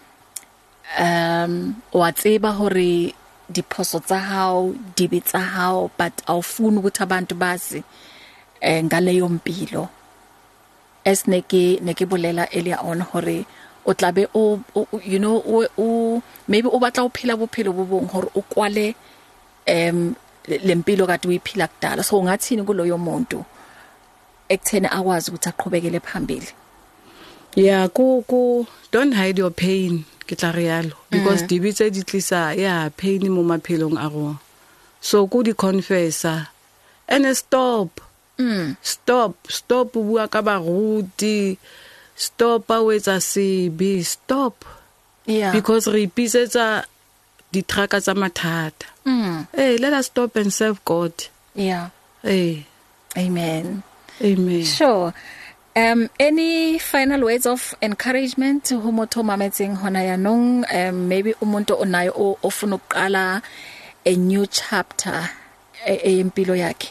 S2: watseba hore diphoso tsa hao dibe tsa hao, but awufuni ukuthi abantu bazi ngaleyo mpilo. Esneke bolela earlier on hore o tlabe o you know maybe o batla o phela bophelo bo bong hore o kwale lempilo kade uyiphila kudala. So ngathini kuloyo muntu ekuthena akwazi ukuthi aqhubekele phambili?
S3: Yeah, go don't hide your pain ke tla re yalo, because dibitse di tlisa pain mo maphelong a rona. So go di confessa and stop bua ka baruti, stop awetsa sebe, stop.
S2: Yeah,
S3: because re ipisetsa di traka tsa mathata. Hey, let us stop and serve God.
S2: Yeah.
S3: Hey.
S2: Amen.
S3: Amen.
S2: Sure. Any final words of encouragement to humoto mametsing hona yanong, maybe umuntu onayo ofuna ukuqala a new chapter empilo yakhe?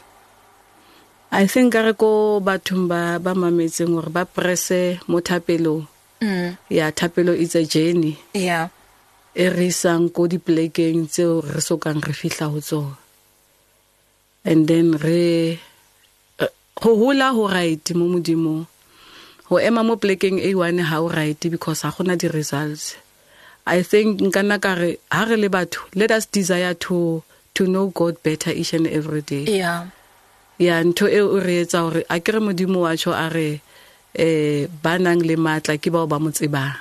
S3: I think re go bathong ba mametseng hore ba presse mo thapelo. Yeah, thapelo is a journey.
S2: Yeah.
S3: E re sang go di plekeng tseo re sokang re fihla ho tsona. And then re ho hula ho right mo modimo. Ho ema mo plekeng e one ha o right because ha gona di results. I think nkana ka re ha re le batho, let us desire to know God better each and every day.
S2: Yeah.
S3: Yeah, ntho e o re etsa hore a kere modimo wa tsho a re banang le matla ke ba mo tseba.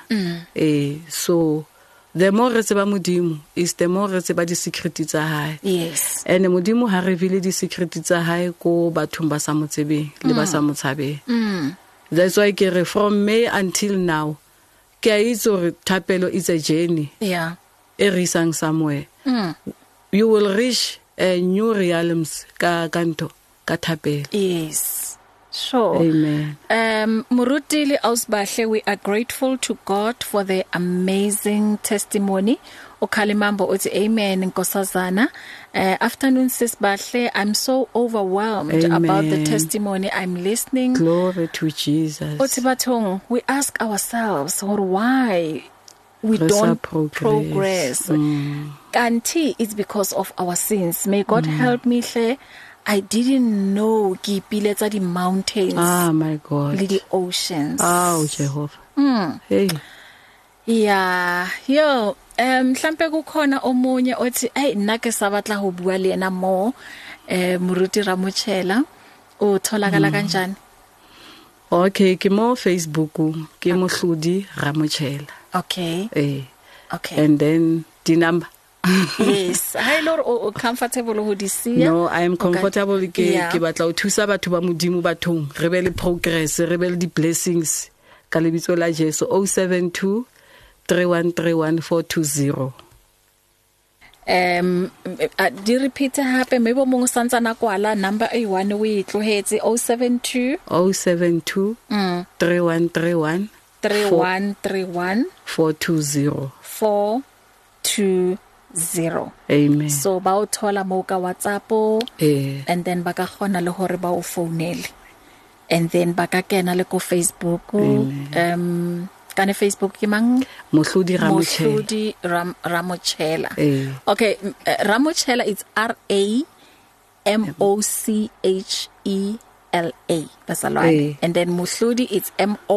S3: So the more re tseba modimo is the more re tseba di secret tsa hae.
S2: Yes.
S3: And modimo ha reveal di secret tsa hae ko bathong ba sa mo tsebeng le ba sa mo tshabeng. That's why ke re from May until now ke a itse hore thapelo is a journey.
S2: Yeah.
S3: E re isang somewhere. You will reach new realms ka kanto ka thapelo.
S2: Yes. Sure.
S3: Amen.
S2: Murutili Ausbahle, we are grateful to God for the amazing testimony. Okalimambo uti amen nkosazana. Afternoon sis Bahle, I'm so overwhelmed about the testimony I'm listening.
S3: Glory to Jesus.
S2: Uti batong, we ask ourselves why we don't progress. Kanti it's because of our sins. May God help me hle. I didn't know ki piletsa di mountains.
S3: Ah, my God.
S2: Le di oceans.
S3: Oh, Jehovah. Hey.
S2: Yeah, yo, mhlambe kukhona omunye othi hey nna ke sabatla ho bua le ena mo Moruti Ramochela o tholakala kanjani?
S3: Okay, ke mo Facebook ke Mohlodi Ramochela.
S2: Okay. Okay.
S3: And then the number.
S2: Yes, hi Lord, o comfortable ho di sia?
S3: No, I am comfortable ke batla o thusa batho ba modimo bathong re be le progress, re be le di blessings ka lebitso la Jesu. 072 3131 420.
S2: Di repeat hape maybe mo santsana kwala number e one we tlohetse 072
S3: 3131 420. Amen.
S2: So ba o thola mo ka WhatsApp and then ba ka khona le hore ba o founele and then ba ka kena le ko Facebook. Kana Facebook ke mang?
S3: Mohlodi
S2: Ramochela. Okay, Ramochela it's RAMOCHELA. That's a lot. And then Mohlodi it's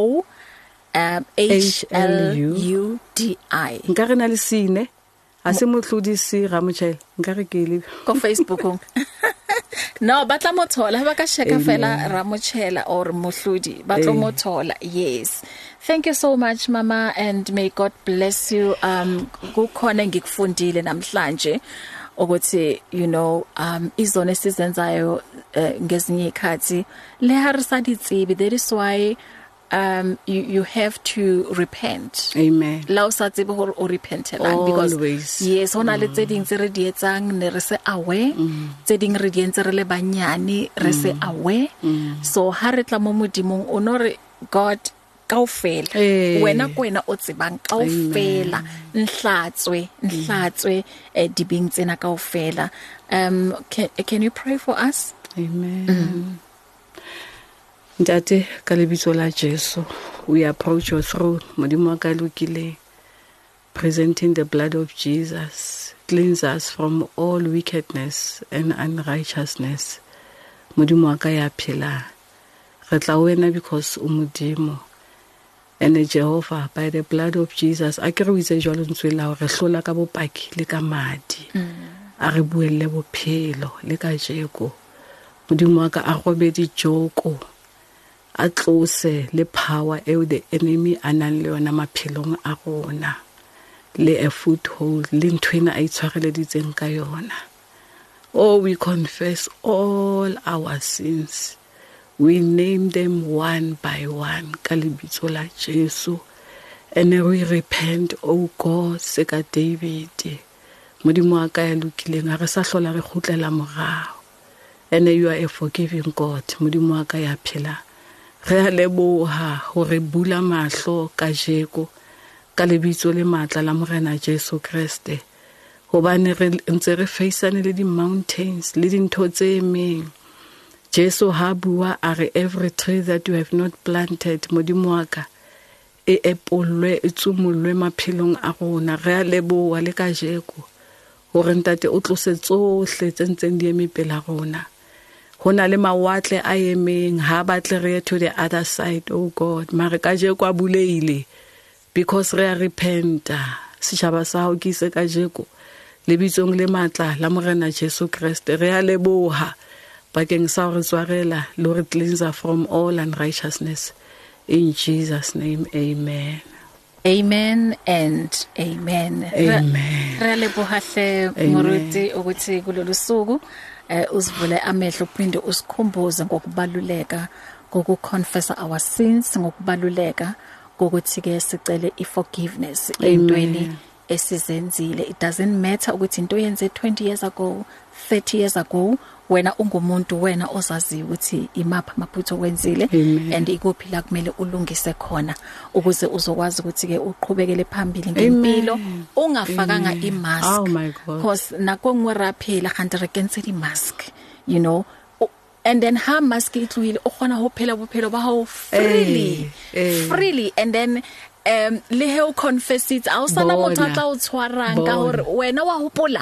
S2: MOHLUDI.
S3: Nkare na le sine. Ase Mohlodi si Ramochela. Nkare ke le
S2: ko Facebook. No, batla mothola ba ka sheka fela Ramochela or Mohlodi. Batla mothola. Yes. Thank you so much mama and may God bless you. Kukhona ngikufundile namhlanje ukuthi you know izona sizenzayo ngezinye ikhathi le harisa ditsibi. That is why you have to repent.
S3: Amen.
S2: La o sa tsebe hore o repentelang because yes hona le tse ding tse re di etsang ne re se aware tse ding re di entse re le banyane re se aware. So ha re tla mo modimong o no re God kaofela wena kwena o tsebang kaofela nhlatswe dibing tsena kaofela. Can you pray for us?
S3: Amen. Ntate ka lebitso la Jesu we approach your throne modimo wa ka lokile presenting the blood of Jesus cleanse us from all wickedness and unrighteousness. Modimo wa ka ya phela re tla wena because o modimo. And Jehovah, by the blood of Jesus, a kere o itse jwalo ntswela re hlola ka bopaki le ka madi. A re buelle bophelo le ka jeko. Modimo wa ka a robe di joko. A tlose le power eo the enemy anang le yona maphelong a rona. Le a foothold le ntwena a itshwareleditseng ka yona. Oh, we confess all our sins. We name them one by one, kalibitso la Jesu, and we repent, oh God, seka David. modimo wa ka ya lokileng a re sa hlola re khutlela morao and you are a forgiving God modimo wa ka ya phela re a leboha hore bula mahlo ka jeko ka lebitso le matla la morena Jesu Kriste hobane re ntse re faceane le di mountains le dintho tse emeng Jesu ha bua are every tree that you have not planted modimo wa ka e epolwe e tsumulwe maphelong a rona re a leboha le ka jeko hore ntate o tlose tsohle tse ntseng di eme pela rona hona le mawatle a emeng ha batle re to the other side oh God mare ka jeko a buleile because re a repenta seshaba sa ho kise ka jeko lebitsong le matla la morena Jesu Kriste re a leboha bakeng sa re tswarela lo re cleanse from all unrighteousness in Jesus name amen.
S2: Amen and amen.
S3: Amen.
S2: Re leboha hle moruti ukuthi kulolu suku usivule amehlo uphinde usikhumbuze ngokubaluleka kokuconfess our sins ngokubaluleka kokuthi ke sicele iforgiveness entweni esizenzile. It doesn't matter ukuthi into yenze 20 years ago 30 years ago wena ungumuntu wena ozazi ukuthi imapha amaphutho wenzile and ikuphi la kumele ulungise khona ukuze uzokwazi ukuthi ke uqhubekele phambili ngempilo ungafakanga imask
S3: oh my God
S2: because nako ngweraphela kanti re kentse di mask you know and then ha mask itlwile o khona ho phela bophelo ba ho freely freely and then le he o confess it a o sana motho tla o tshwarang ka hore wena wa hopola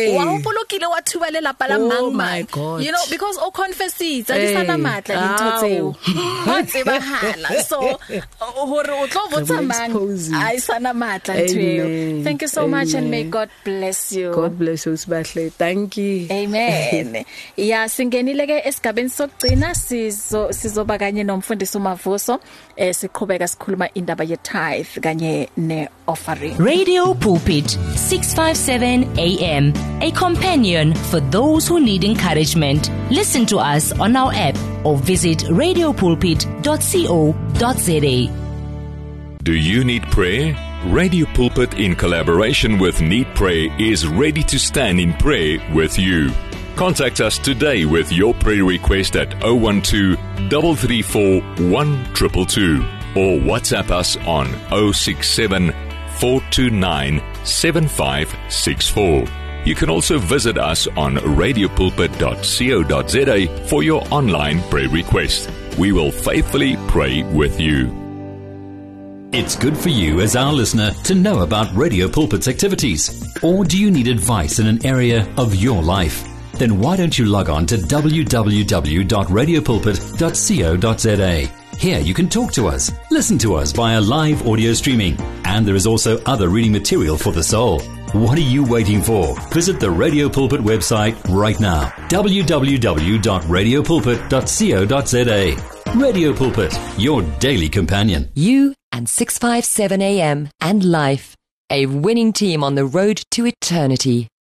S2: kile wa thuba le lapa la mang you know because o confess it a di sana matla dintho tseo ba tseba hala so hore o tlo botsa mang a sana matla ntwe. Thank you so much and may God bless you.
S3: God bless you sibahle. Thank you.
S2: Amen. Ya singenile ke esigabeni sokugcina sizoba kanye nomfundisi uMavuso siqhubeka sikhuluma indaba ye kanye ne offering.
S5: Radio Pulpit 657 AM, a companion for those who need encouragement. Listen to us on our app or visit radiopulpit.co.za.
S10: Do you need prayer? Radio Pulpit in collaboration with Need Pray is ready to stand in prayer with you. Contact us today with your prayer request at 012 334 1222. or WhatsApp us on 067 429 7564. You can also visit us on radiopulpit.co.za for your online prayer request. We will faithfully pray with you.
S11: It's good for you as our listener to know about Radio Pulpit's activities. Or do you need advice in an area of your life? Then why don't you log on to www.radiopulpit.co.za. Here you can talk to us, listen to us via live audio streaming, and there is also other reading material for the soul. What are you waiting for? Visit the Radio Pulpit website right now, www.radiopulpit.co.za. Radio Pulpit, your daily companion.
S12: You and 657 AM and Life, a winning team on the road to eternity.